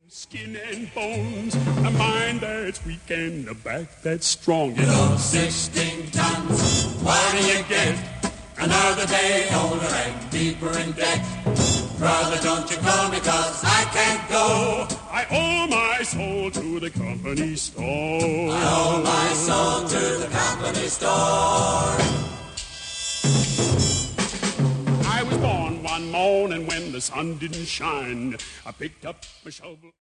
Skin and bones, a mind that's weak and a back that's strong. You know, 16 tons, what do you get? Another day older and deeper in debt. Brother, don't you call me 'cause I can't go. I owe my soul to the company store. I owe my soul to the company store. I was born one morning when the sun didn't shine. I picked up my shovel.